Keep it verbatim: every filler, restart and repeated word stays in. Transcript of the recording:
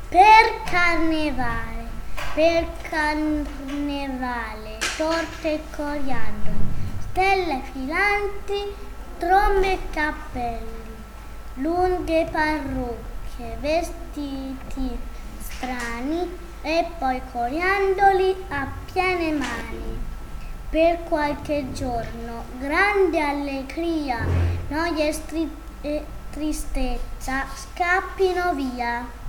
Per carnevale, per carnevale, torte e coriandoli, stelle filanti, trombe e cappelli, lunghe parrucche, vestiti strani e poi coriandoli a piene mani. Per qualche giorno, grande allegria, noia e, stri- e tristezza scappino via.